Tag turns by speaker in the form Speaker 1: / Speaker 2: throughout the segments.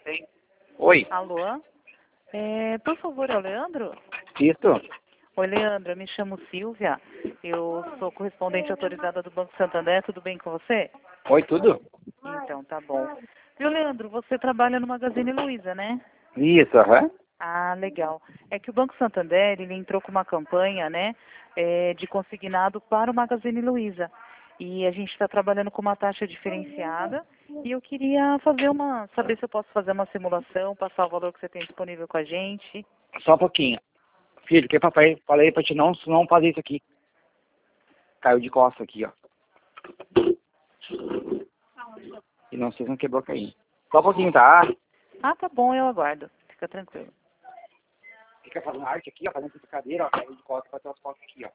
Speaker 1: Oi,
Speaker 2: Alô? Por favor, é o Leandro?
Speaker 1: isso?
Speaker 2: Oi, Leandro, eu me chamo Silvia. Eu sou correspondente autorizada do Banco Santander. Tudo bem com você?
Speaker 1: Oi, tudo?
Speaker 2: Então, tá bom. Viu, Leandro, você trabalha no Magazine Luiza, né?
Speaker 1: Isso, aham.
Speaker 2: Ah, legal. É que o Banco Santander, ele entrou com uma campanha, né, de consignado para o Magazine Luiza. E a gente está trabalhando com uma taxa diferenciada. E eu queria saber se eu posso fazer uma simulação, passar o valor que você tem disponível com a gente.
Speaker 1: Só um pouquinho. Filho, que papai falei pra te não fazer isso aqui. Caiu de costas aqui, ó. E não sei se não quebrou cair. Só um pouquinho, tá?
Speaker 2: Ah, tá bom, eu aguardo. Fica tranquilo.
Speaker 1: Fica fazendo arte aqui, ó, fazendo essa cadeira, ó. Caiu de costas pra ter as costas aqui, ó.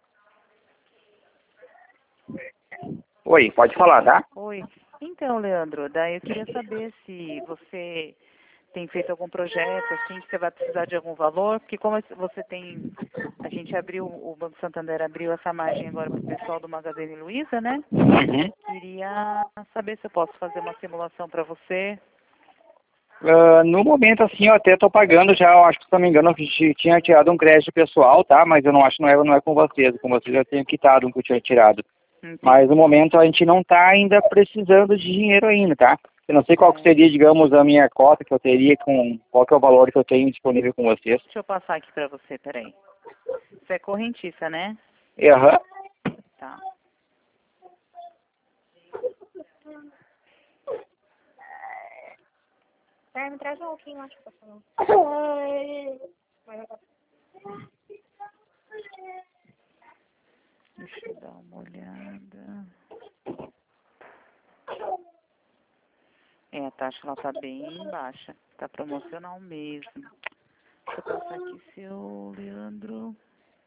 Speaker 1: Oi, pode falar, tá?
Speaker 2: Oi. Então, Leandro, daí eu queria saber se você tem feito algum projeto, assim, que você vai precisar de algum valor, porque como você tem, a gente abriu, o Banco Santander abriu essa margem agora para o pessoal do Magazine Luiza, né?
Speaker 1: Uhum.
Speaker 2: Queria saber se eu posso fazer uma simulação para você.
Speaker 1: No momento, assim, eu até tô pagando já, eu acho que, se não me engano, eu tinha tirado um crédito pessoal, tá? Mas eu não acho que não é com vocês. Com vocês eu tenho quitado um que eu tinha tirado. Mas no
Speaker 2: Entendi.
Speaker 1: momento a gente não está ainda precisando de dinheiro ainda, tá? Eu não sei qual que
Speaker 2: É,
Speaker 1: seria, digamos, a minha cota que eu teria qual que é o valor que eu tenho disponível com vocês.
Speaker 2: deixa eu passar aqui para você, peraí. Você é correntista, né?
Speaker 1: Aham.
Speaker 2: Tá.
Speaker 3: Me traz um pouquinho, acho que tá falando.
Speaker 2: Deixa eu dar uma olhada. A taxa ela tá bem baixa. Tá promocional mesmo. Deixa eu passar aqui, seu Leandro.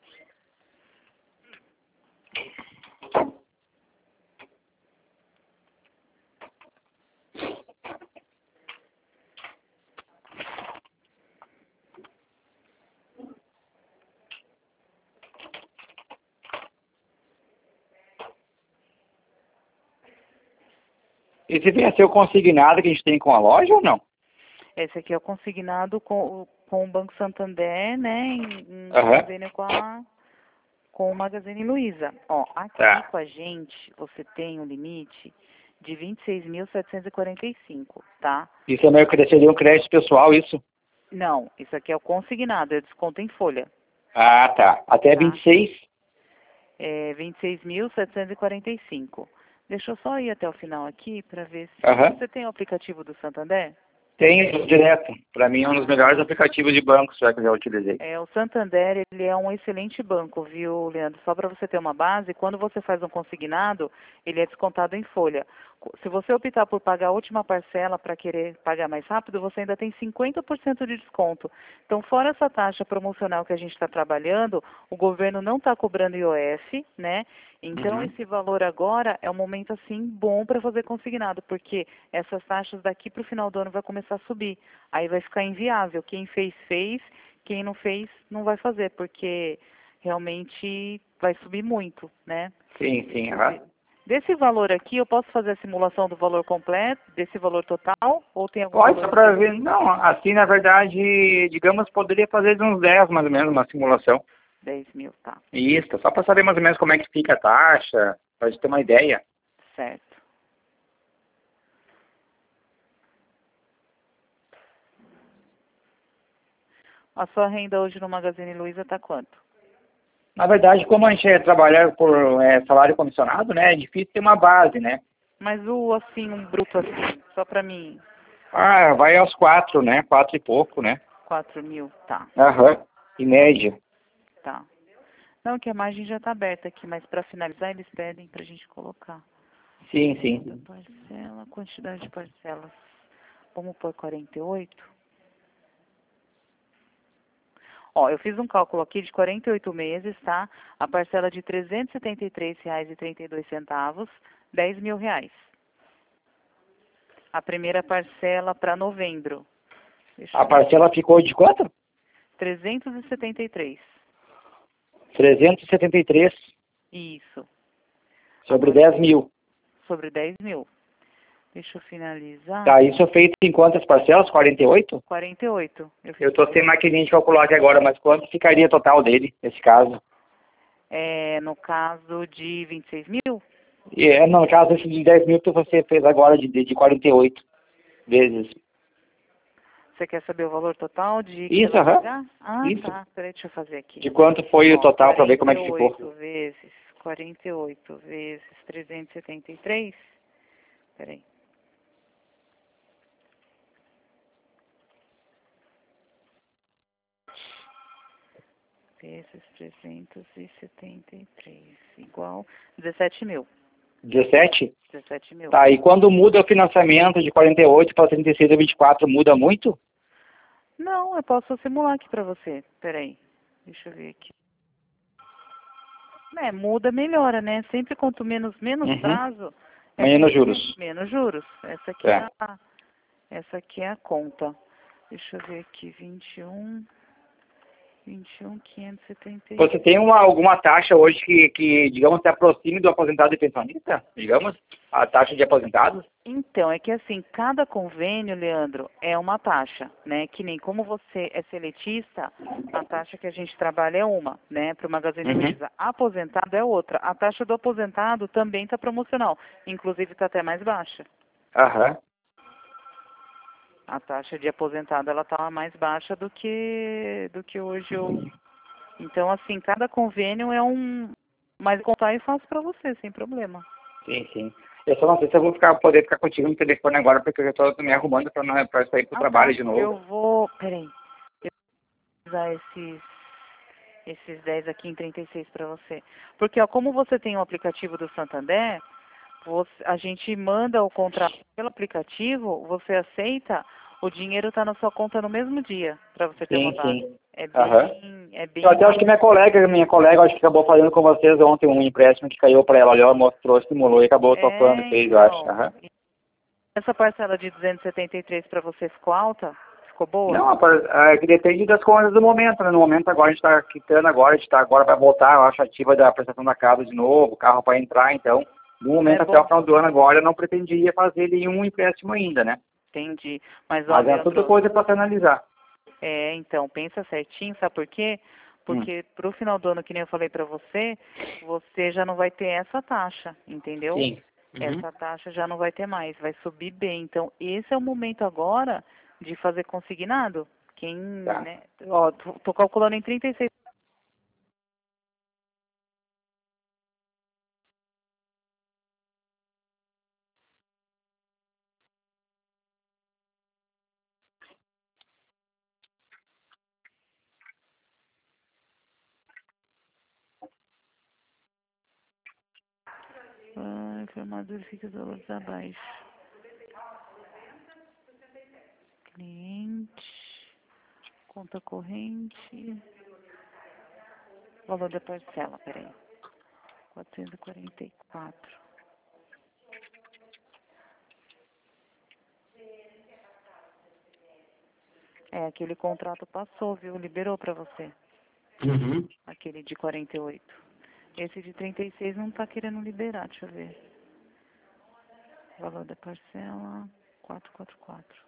Speaker 1: E se vier a ser o consignado que a gente tem com a loja ou não?
Speaker 2: Esse aqui é o consignado com o Banco Santander, né? Em
Speaker 1: Aham.
Speaker 2: convênio com o Magazine Luiza. Ó, aqui
Speaker 1: Tá.
Speaker 2: com a gente, você tem um limite de 26.745, tá?
Speaker 1: Isso é meio que seria um crédito pessoal, isso?
Speaker 2: Não, isso aqui é o consignado, é desconto em folha,
Speaker 1: Ah, tá. Até
Speaker 2: tá?
Speaker 1: 26?
Speaker 2: É 26.745. Deixa eu só ir até o final aqui para ver se
Speaker 1: Aham.
Speaker 2: você tem o aplicativo do Santander.
Speaker 1: Tenho direto. Para mim é um dos melhores aplicativos de banco, já que eu já utilizei.
Speaker 2: O Santander, ele é um excelente banco, viu, Leandro? Só para você ter uma base, quando você faz um consignado, ele é descontado em folha. Se você optar por pagar a última parcela para querer pagar mais rápido, você ainda tem 50% de desconto. Então, fora essa taxa promocional que a gente está trabalhando, o governo não está cobrando IOF, né? Então,
Speaker 1: Uhum.
Speaker 2: esse valor agora é um momento, assim, bom para fazer consignado, porque essas taxas daqui para o final do ano vai começar a subir. Aí vai ficar inviável. Quem fez, fez. Quem não fez, não vai fazer, porque realmente vai subir muito, né?
Speaker 1: Sim, sim. Aham.
Speaker 2: Desse valor aqui, eu posso fazer a simulação do valor completo, desse valor total, ou tem algum
Speaker 1: Pode,
Speaker 2: valor
Speaker 1: só para
Speaker 2: específico?
Speaker 1: ver. Não, assim, na verdade, digamos, poderia fazer de uns 10 mais ou menos, uma simulação.
Speaker 2: 10.000, tá,
Speaker 1: Isso, só para saber mais ou menos como é que fica a taxa, para gente ter uma ideia.
Speaker 2: certo. A sua renda hoje no Magazine Luiza tá quanto?
Speaker 1: Na verdade, como a gente trabalha por salário comissionado, né, é difícil ter uma base, né?
Speaker 2: Mas assim, um bruto assim, só para mim,
Speaker 1: Ah, vai aos 4, né? 4 e pouco, né?
Speaker 2: 4.000, tá,
Speaker 1: Aham, em média.
Speaker 2: tá. Não, que a margem já tá aberta aqui, mas para finalizar eles pedem pra gente colocar.
Speaker 1: Sim,
Speaker 2: Da
Speaker 1: sim.
Speaker 2: parcela, quantidade de parcelas. Vamos por 48? Ó, eu fiz um cálculo aqui de 48 meses, tá? A parcela de R$ 373,32, R$ 10.000. A primeira parcela para novembro. Deixa
Speaker 1: A
Speaker 2: eu ver.
Speaker 1: parcela ficou de quanto?
Speaker 2: 373.
Speaker 1: 373
Speaker 2: Isso.
Speaker 1: sobre
Speaker 2: Agora,
Speaker 1: 10 mil.
Speaker 2: sobre 10.000. Deixa eu finalizar.
Speaker 1: Tá, isso é feito em quantas parcelas? 48?
Speaker 2: 48.
Speaker 1: Eu tô sem maquininha de calcular aqui agora, mas quanto ficaria total dele, nesse caso?
Speaker 2: No caso de 26 mil?
Speaker 1: No caso esse de 10 mil que você fez agora, de 48 vezes.
Speaker 2: Você quer saber o valor total de que
Speaker 1: Isso,
Speaker 2: você vai
Speaker 1: aham.
Speaker 2: pagar? Ah,
Speaker 1: Isso.
Speaker 2: tá. Peraí, deixa eu fazer aqui.
Speaker 1: De quanto foi o total, para ver como é que ficou.
Speaker 2: 48 vezes 373. Peraí. Vezes 373, igual 17 mil.
Speaker 1: 17?
Speaker 2: 17 mil.
Speaker 1: Tá, e quando muda o financiamento de 48 para 36 a 24, muda muito?
Speaker 2: Não, eu posso simular aqui pra você. Peraí. Deixa eu ver aqui. Muda, melhora, né? Sempre quanto menos
Speaker 1: Uhum.
Speaker 2: prazo,
Speaker 1: Menos juros.
Speaker 2: menos juros. Essa aqui essa aqui é a conta. Deixa eu ver aqui, 21.573.
Speaker 1: Você tem alguma taxa hoje que, digamos, se aproxime do aposentado e pensionista? Digamos, a taxa de aposentados?
Speaker 2: Então, é que assim, cada convênio, Leandro, é uma taxa, né? Que nem como você é seletista, a taxa que a gente trabalha é uma, né? Para o Magazine Luiza. Aposentado é outra. A taxa do aposentado também está promocional. Inclusive está até mais baixa.
Speaker 1: Aham.
Speaker 2: A taxa de aposentado, ela está mais baixa do que hoje eu... Então, assim, cada convênio é um... Mas contar eu faço para você, sem problema.
Speaker 1: Sim, sim. Eu só não sei se eu vou poder ficar contigo no telefone agora, porque eu já estou me arrumando para sair para o trabalho de novo.
Speaker 2: Eu vou... Peraí. Eu vou usar esses 10 aqui em 36 para você. Porque, ó, como você tem o aplicativo do Santander, a gente manda o contrato pelo aplicativo, você aceita, o dinheiro está na sua conta no mesmo dia, para você ter uma base.
Speaker 1: Sim.
Speaker 2: É bem...
Speaker 1: Eu até acho que minha colega acho que acabou fazendo com vocês ontem um empréstimo que caiu para ela. Olha, ela mostrou, simulou e acabou topando, fez, eu acho. Aham.
Speaker 2: Essa parcela de 273 para você ficou alta? Ficou boa?
Speaker 1: Não, que depende das coisas do momento, né? No momento agora a gente está quitando agora, a gente tá agora vai voltar, eu acho, ativa da prestação da casa de novo, o carro para entrar, então, no momento até o final do ano agora eu não pretendia fazer nenhum empréstimo ainda, né?
Speaker 2: Entendi. Mas
Speaker 1: é tudo coisa para analisar.
Speaker 2: Então, pensa certinho, sabe por quê? Porque pro final do ano, que nem eu falei para você, você já não vai ter essa taxa, entendeu?
Speaker 1: Sim.
Speaker 2: Essa taxa já não vai ter mais, vai subir bem. Então, esse é o momento agora de fazer consignado. Né? Ó, tô calculando em 36. Informado verifica os valores abaixo. Cliente, conta corrente, valor da parcela, peraí. 444. Aquele contrato passou, viu? Liberou para você. Aquele de 48. Esse de 36 não tá querendo liberar, deixa eu ver. Valor da parcela, 444.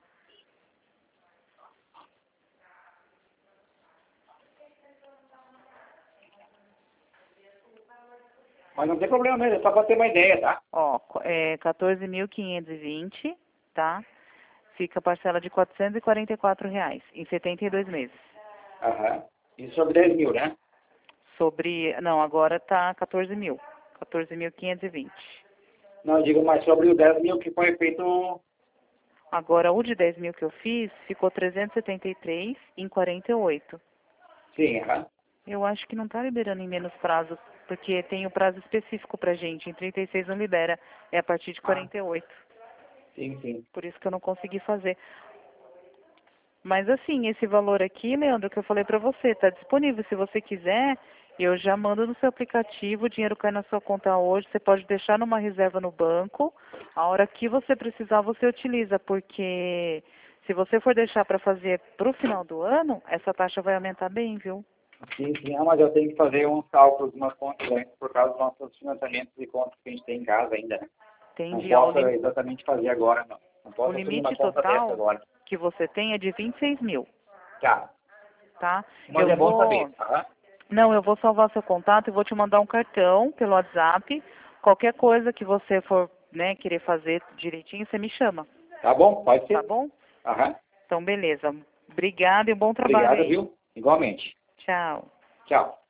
Speaker 1: Mas não tem problema mesmo, é só para ter uma ideia, tá?
Speaker 2: Ó, 14.520, tá? Fica a parcela de R$ 444 em 72 meses.
Speaker 1: Aham. E sobre 10 mil, né?
Speaker 2: Não, agora tá 14 mil. 14.520.
Speaker 1: Não, eu digo mais sobre o 10 mil que foi feito...
Speaker 2: Agora, o de 10 mil que eu fiz, ficou 373 em 48.
Speaker 1: Sim, aham.
Speaker 2: Eu acho que não tá liberando em menos prazo, porque tem o prazo específico pra gente. Em 36 não libera, é a partir de 48.
Speaker 1: Sim, sim.
Speaker 2: Por isso que eu não consegui fazer. Mas assim, esse valor aqui, Leandro, que eu falei pra você, tá disponível. Se você quiser, eu já mando no seu aplicativo, o dinheiro cai na sua conta hoje, você pode deixar numa reserva no banco. A hora que você precisar, você utiliza, porque se você for deixar para fazer pro final do ano, essa taxa vai aumentar bem, viu?
Speaker 1: Sim, mas eu tenho que fazer uns cálculos, umas contas antes, por causa dos nossos financiamentos e contas que a gente tem em casa ainda, né?
Speaker 2: Entendi.
Speaker 1: Não
Speaker 2: Ó,
Speaker 1: posso exatamente fazer agora, não. Não posso
Speaker 2: o
Speaker 1: assumir uma
Speaker 2: limite
Speaker 1: conta dessa
Speaker 2: total
Speaker 1: agora.
Speaker 2: que você tem é de 26 mil,
Speaker 1: Tá.
Speaker 2: tá?
Speaker 1: Mas é bom saber, tá?
Speaker 2: Não, eu vou salvar seu contato e vou te mandar um cartão pelo WhatsApp. Qualquer coisa que você for, né, querer fazer direitinho, você me chama.
Speaker 1: Tá bom? Pode ser.
Speaker 2: Tá bom?
Speaker 1: Aham.
Speaker 2: Então, beleza. Obrigada e bom trabalho
Speaker 1: Obrigado,
Speaker 2: aí.
Speaker 1: viu? Igualmente.
Speaker 2: Tchau.
Speaker 1: Tchau.